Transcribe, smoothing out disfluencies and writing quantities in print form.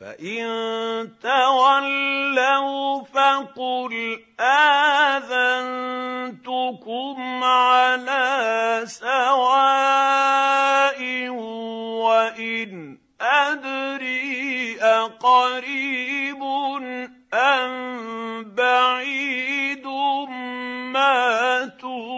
فإن تولوا فقل آذنتكم على سواء وإن أدري أقريب أم بعيد ما توعدون